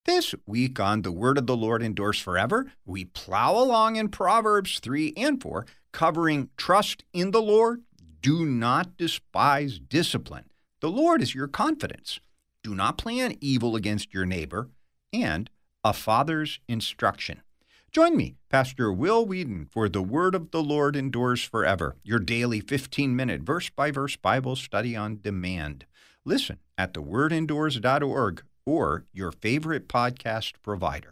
This week on The Word of the Lord Endures Forever, we plow along in Proverbs 3 and 4, covering trust in the Lord, do not despise discipline. The Lord is your confidence. Do not plan evil against your neighbor, and a father's instruction. Join me, Pastor Will Whedon, for The Word of the Lord Endures Forever, your daily 15-minute verse-by-verse Bible study on demand. Listen at thewordendures.org or your favorite podcast provider.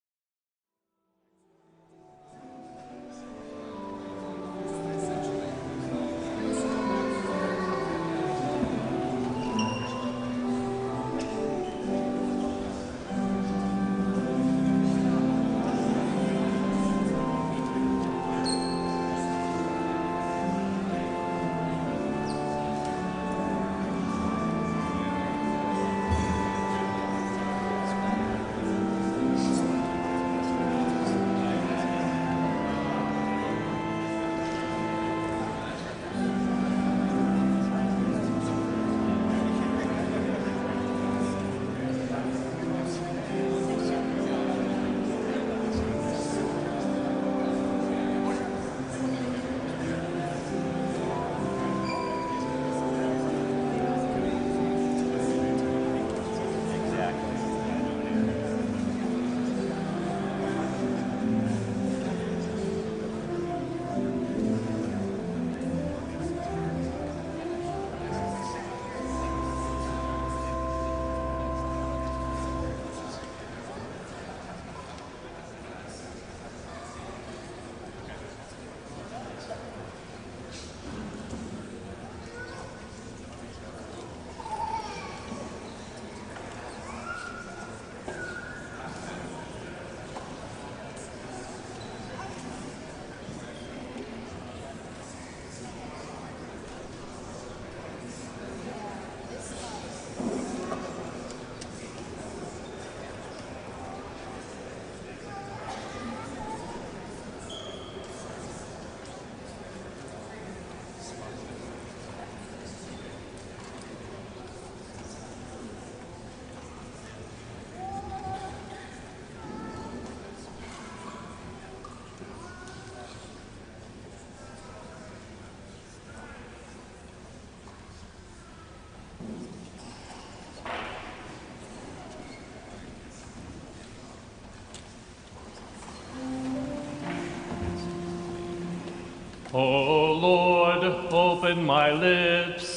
O Lord, open my lips.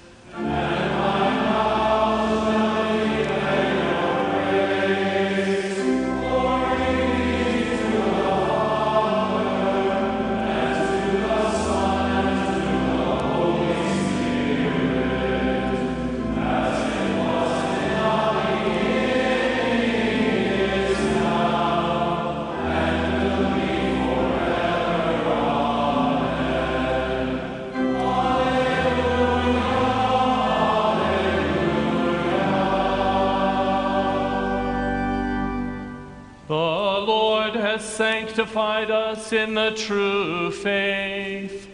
Sanctified us in the true faith.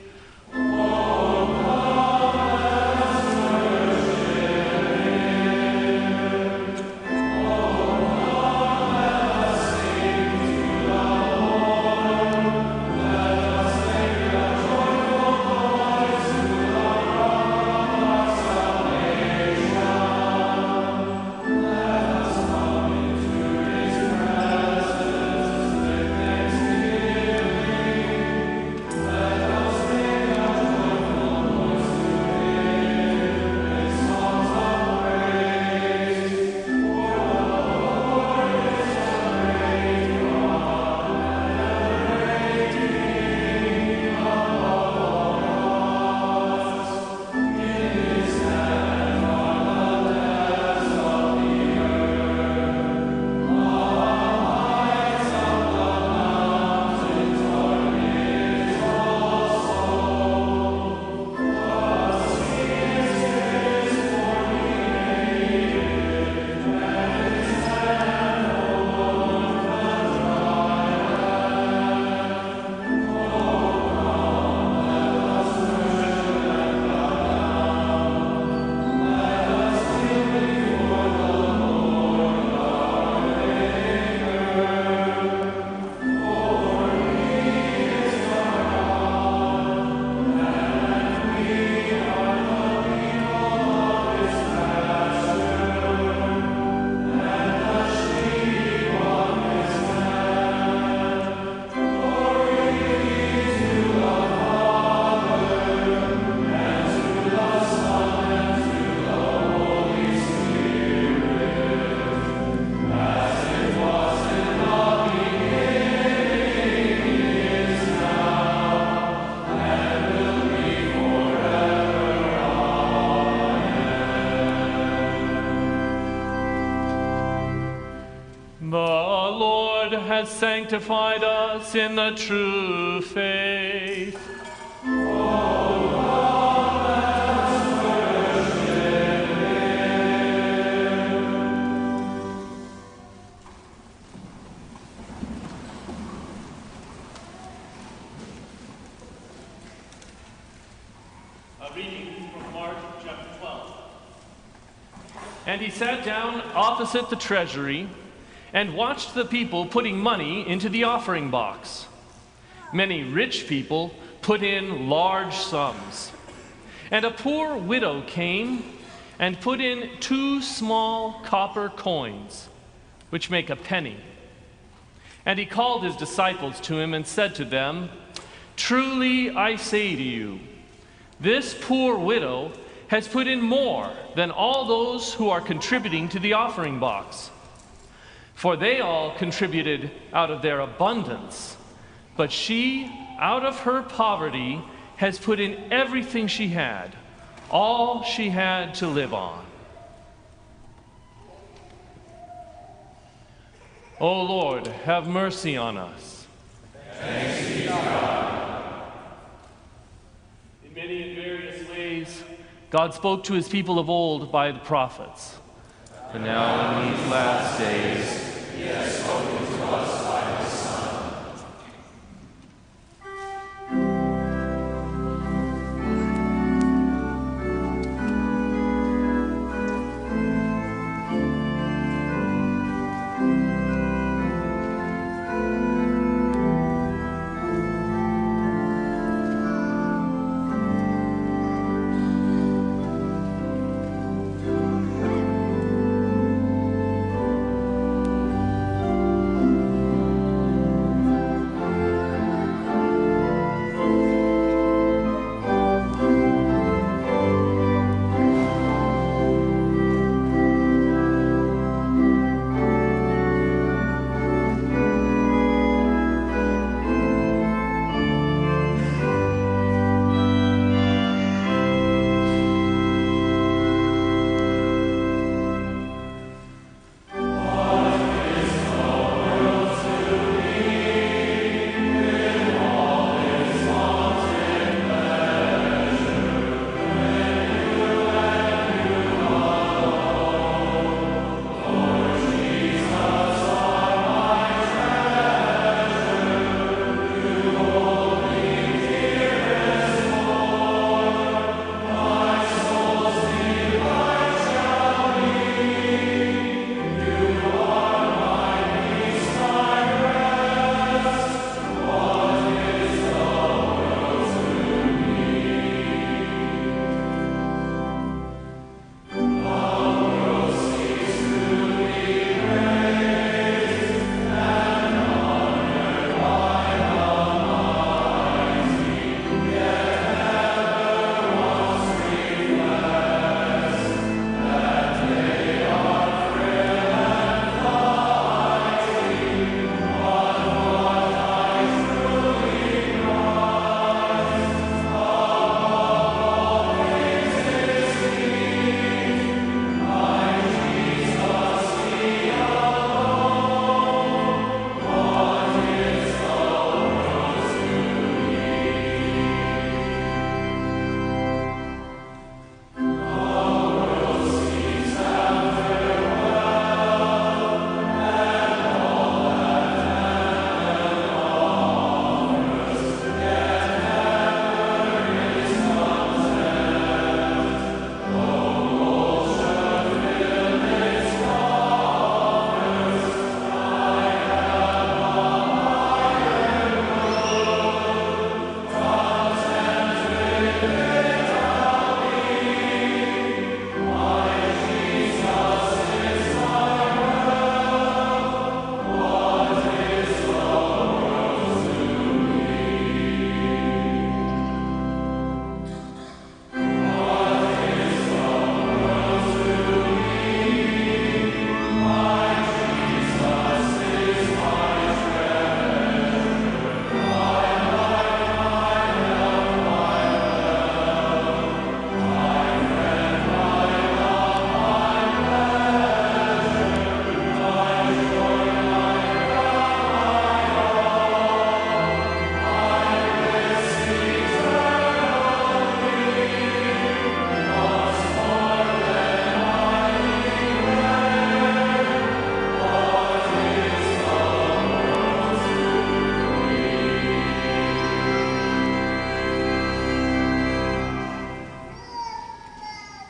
Let us The Lord has sanctified us in the true faith. A reading from Mark chapter 12. And he sat down opposite the treasury and watched the people putting money into the offering box. Many rich people put in large sums. And a poor widow came and put in 2 small copper coins, which make a penny. And he called his disciples to him and said to them, "Truly I say to you, this poor widow has put in more than all those who are contributing to the offering box. For they all contributed out of their abundance, but she, out of her poverty, has put in everything she had, all she had to live on." O Lord, have mercy on us. Thanks be to God. In many and various ways, God spoke to his people of old by the prophets. But now in these last days, He has spoken to us by His Son.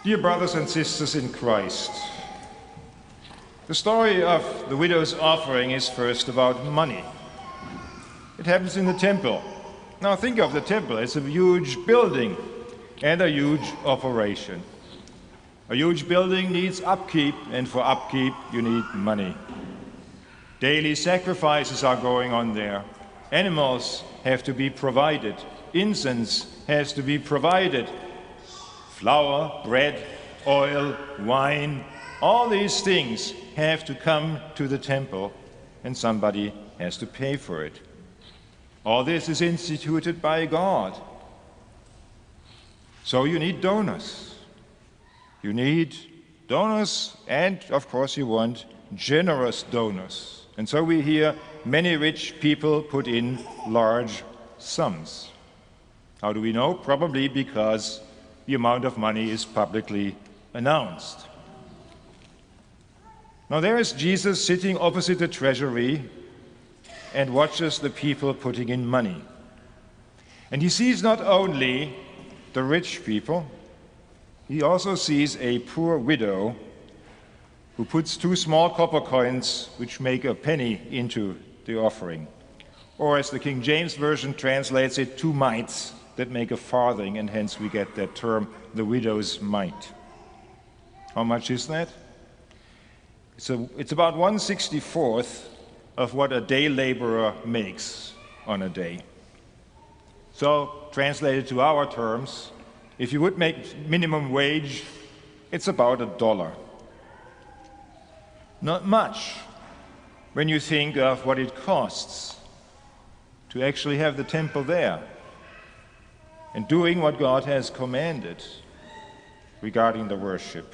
Dear brothers and sisters in Christ, the story of the widow's offering is first about money. It happens in the temple. Now think of the temple. It's a huge building and a huge operation. A huge building needs upkeep, and for upkeep you need money. Daily sacrifices are going on there. Animals have to be provided. Incense has to be provided. Flour, bread, oil, wine, all these things have to come to the temple, and somebody has to pay for it. All this is instituted by God. So you need donors. You need donors, and of course you want generous donors. And so we hear many rich people put in large sums. How do we know? Probably because the amount of money is publicly announced. Now there is Jesus sitting opposite the treasury and watches the people putting in money. And he sees not only the rich people, he also sees a poor widow who puts 2 small copper coins, which make a penny, into the offering. Or as the King James Version translates it, 2 mites that make a farthing, and hence we get that term, the widow's mite. How much is that? It's about 1/64th of what a day laborer makes on a day. So, translated to our terms, if you would make minimum wage, it's about $1. Not much when you think of what it costs to actually have the temple there and doing what God has commanded regarding the worship.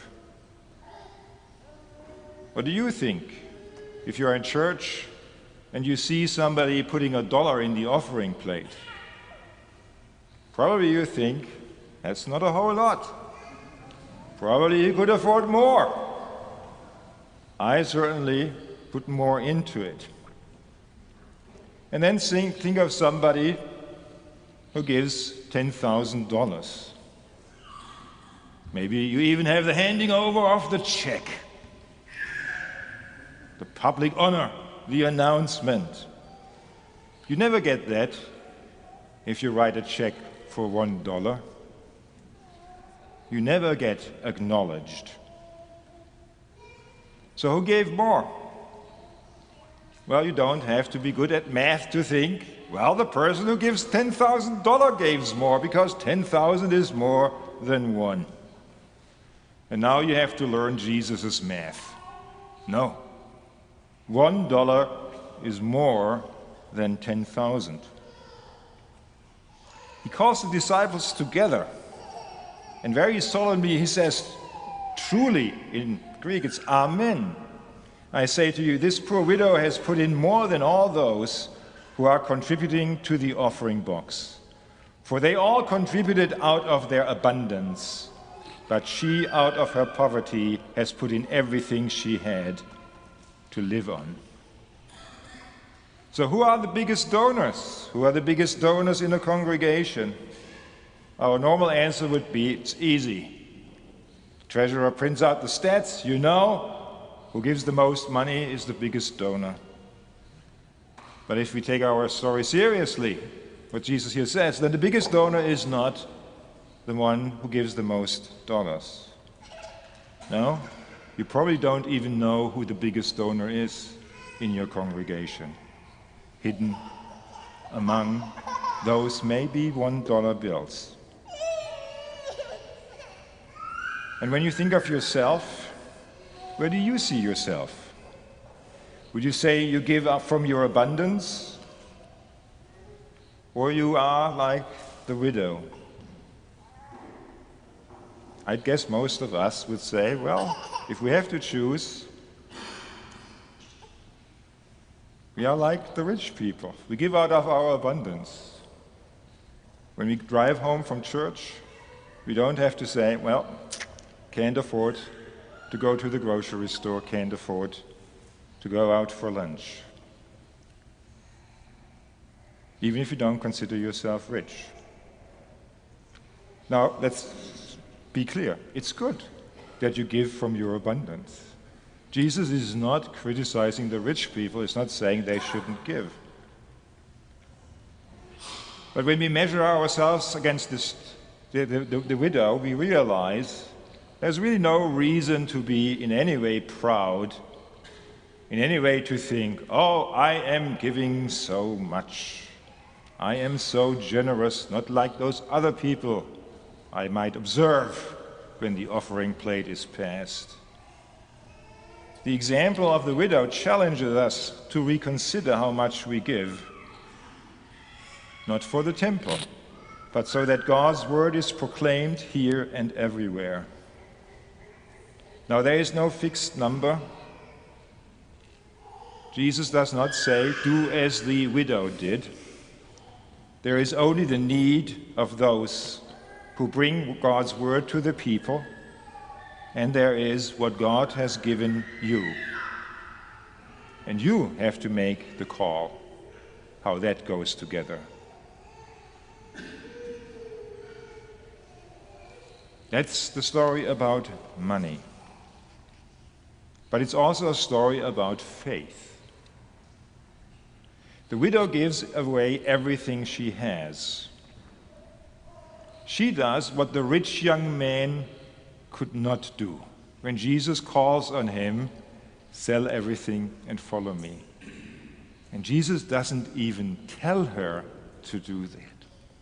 What do you think if you're in church and you see somebody putting $1 in the offering plate? Probably you think, that's not a whole lot. Probably you could afford more. I certainly put more into it. And then think of somebody who gives $10,000. Maybe you even have the handing over of the check, the public honor, the announcement. You never get that if you write a check for $1. You never get acknowledged. So who gave more? Well, you don't have to be good at math to think, well, the person who gives $10,000 gives more, because 10,000 is more than 1. And now you have to learn Jesus' math. No. $1 is more than 10,000. He calls the disciples together, and very solemnly he says, truly, in Greek it's Amen. I say to you, this poor widow has put in more than all those who are contributing to the offering box. For they all contributed out of their abundance, but she, out of her poverty, has put in everything she had to live on. So who are the biggest donors? Who are the biggest donors in a congregation? Our normal answer would be, it's easy. The treasurer prints out the stats, you know, who gives the most money is the biggest donor. But if we take our story seriously, what Jesus here says, then the biggest donor is not the one who gives the most dollars. No, you probably don't even know who the biggest donor is in your congregation. Hidden among those maybe $1 bills. And when you think of yourself, where do you see yourself? Would you say you give up from your abundance? Or you are like the widow? I'd guess most of us would say, well, if we have to choose, we are like the rich people. We give out of our abundance. When we drive home from church, we don't have to say, well, can't afford to go to the grocery store, can't afford to go out for lunch. Even if you don't consider yourself rich. Now, let's be clear, it's good that you give from your abundance. Jesus is not criticizing the rich people. He's not saying they shouldn't give. But when we measure ourselves against the widow, we realize there's really no reason to be in any way proud, in any way to think, oh, I am giving so much. I am so generous, not like those other people I might observe when the offering plate is passed. The example of the widow challenges us to reconsider how much we give, not for the temple, but so that God's word is proclaimed here and everywhere. Now, there is no fixed number. Jesus does not say, do as the widow did. There is only the need of those who bring God's word to the people, and there is what God has given you. And you have to make the call, how that goes together. That's the story about money. But it's also a story about faith. The widow gives away everything she has. She does what the rich young man could not do. When Jesus calls on him, sell everything and follow me. And Jesus doesn't even tell her to do that.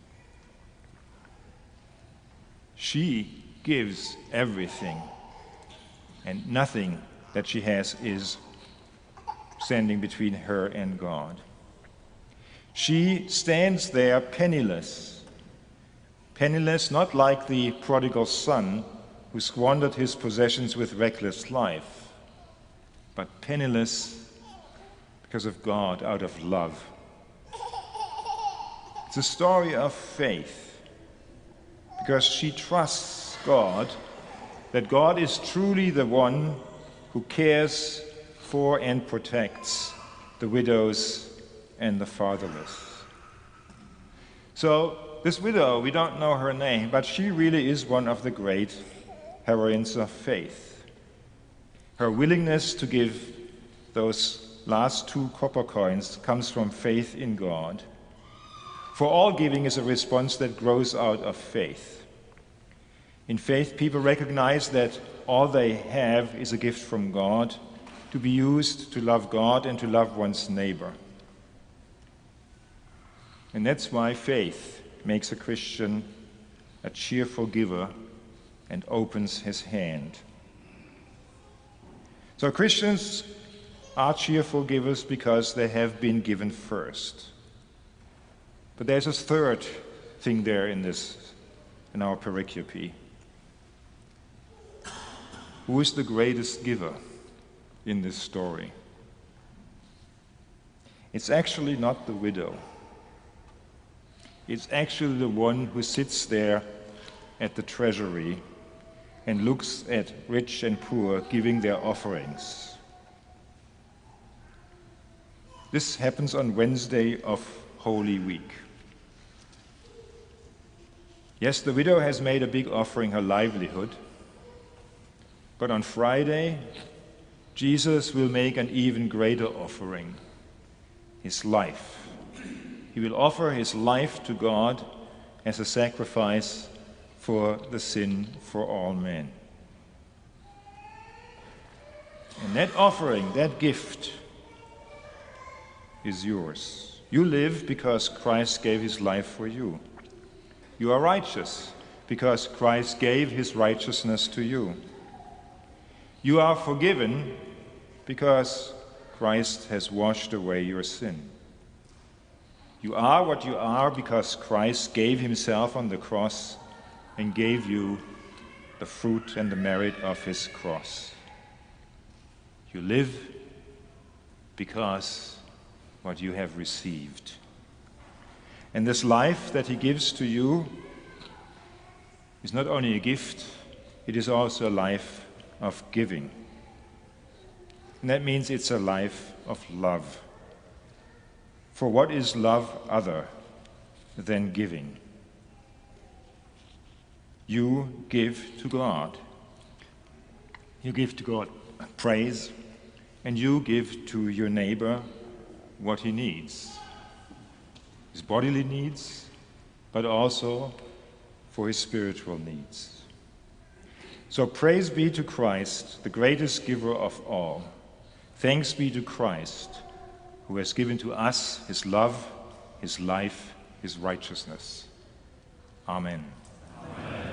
She gives everything, and nothing that she has is standing between her and God. She stands there penniless. Penniless, not like the prodigal son who squandered his possessions with reckless life, but penniless because of God, out of love. It's a story of faith, because she trusts God, that God is truly the one who cares for and protects the widows and the fatherless. So this widow, we don't know her name, but she really is one of the great heroines of faith. Her willingness to give those last 2 copper coins comes from faith in God. For all giving is a response that grows out of faith. In faith, people recognize that all they have is a gift from God, to be used to love God and to love one's neighbor. And that's why faith makes a Christian a cheerful giver and opens his hand. So Christians are cheerful givers because they have been given first. But there's a third thing there in our pericope. Who is the greatest giver in this story? It's actually not the widow. It's actually the one who sits there at the treasury and looks at rich and poor giving their offerings. This happens on Wednesday of Holy Week. Yes, the widow has made a big offering, her livelihood. But on Friday, Jesus will make an even greater offering, his life. He will offer his life to God as a sacrifice for the sin for all men. And that offering, that gift, is yours. You live because Christ gave his life for you. You are righteous because Christ gave his righteousness to you. You are forgiven because Christ has washed away your sin. You are what you are because Christ gave himself on the cross and gave you the fruit and the merit of his cross. You live because what you have received. And this life that he gives to you is not only a gift, it is also a life of giving. And that means it's a life of love. For what is love other than giving? you give to God. You give to God praise, and you give to your neighbor what he needs. His bodily needs, but also for his spiritual needs. So praise be to Christ, the greatest giver of all. Thanks be to Christ, who has given to us his love, his life, his righteousness. Amen. Amen.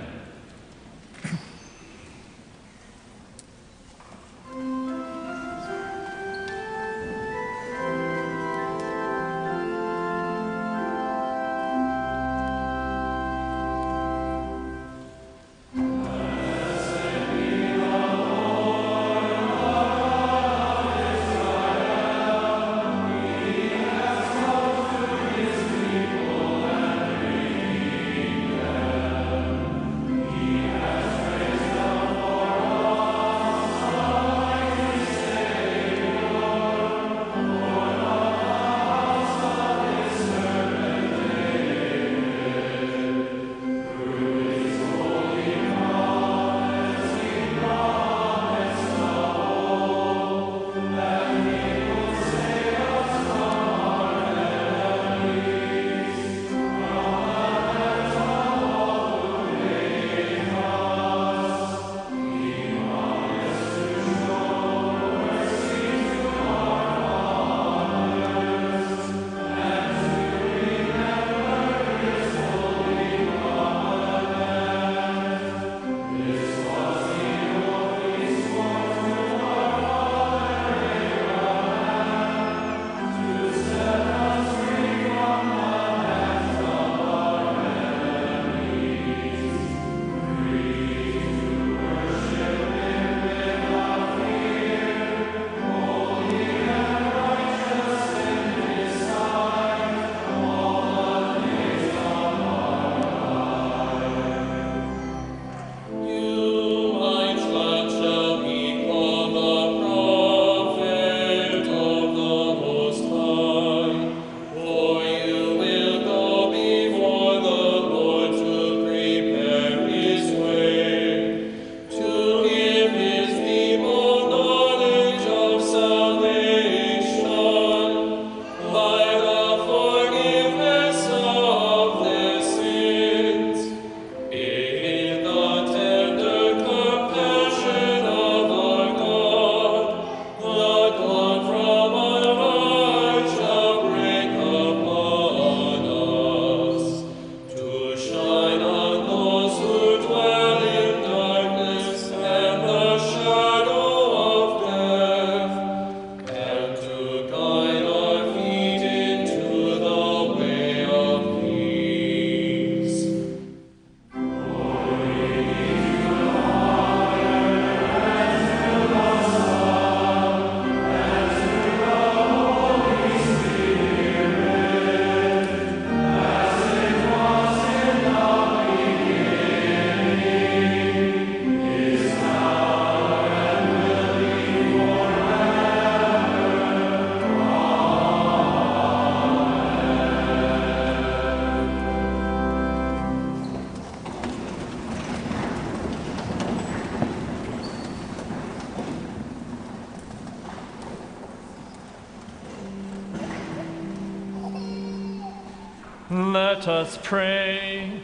Let us pray.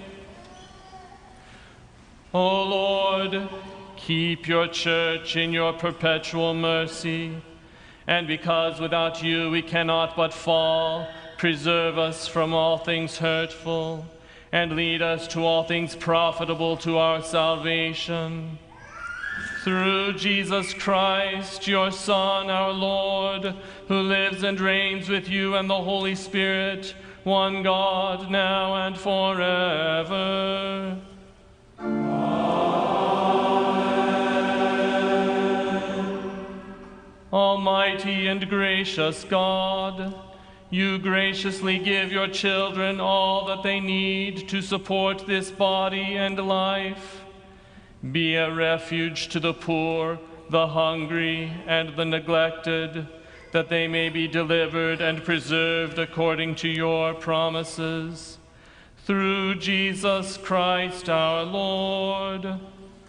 O Lord, keep your church in your perpetual mercy, and because without you we cannot but fall, preserve us from all things hurtful, and lead us to all things profitable to our salvation. Through Jesus Christ, your Son, our Lord, who lives and reigns with you and the Holy Spirit, one God, now and forever. Amen. Almighty and gracious God, you graciously give your children all that they need to support this body and life. Be a refuge to the poor, the hungry, and the neglected, that they may be delivered and preserved according to your promises. Through Jesus Christ our Lord.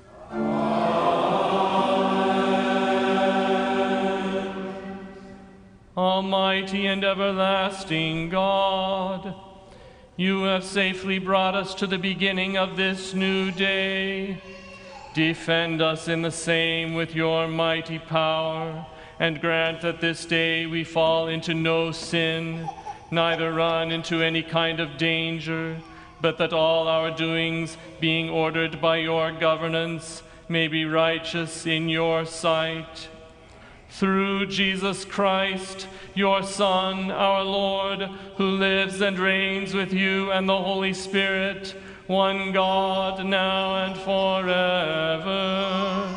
Amen. Almighty and everlasting God, you have safely brought us to the beginning of this new day. Defend us in the same with your mighty power, and grant that this day we fall into no sin, neither run into any kind of danger, but that all our doings, being ordered by your governance, may be righteous in your sight. Through Jesus Christ, your Son, our Lord, who lives and reigns with you and the Holy Spirit, one God, now and forever.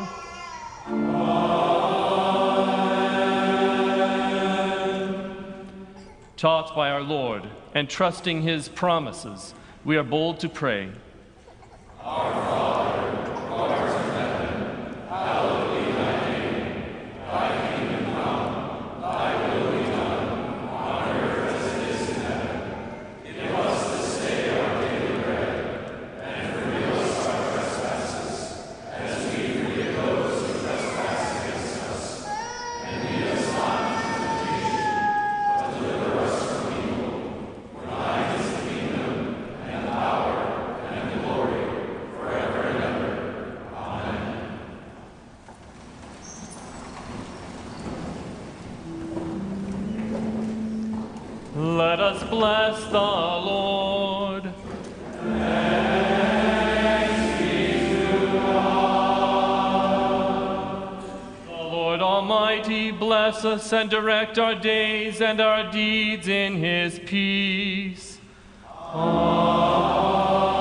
Taught by our Lord and trusting his promises, we are bold to pray. Our Father, who art in heaven, hallowed be thy name. Thy kingdom come, thy will be done, on earth as it is in heaven. Give us this day our daily bread, and forgive us our trespasses, as we forgive those who trespass against us. And lead us not into temptation, but deliver us from evil. For thine is the kingdom, and the power, and the glory, forever and ever. Amen. Let us bless the Lord. The Lord Almighty bless us and direct our days and our deeds in his peace. Amen.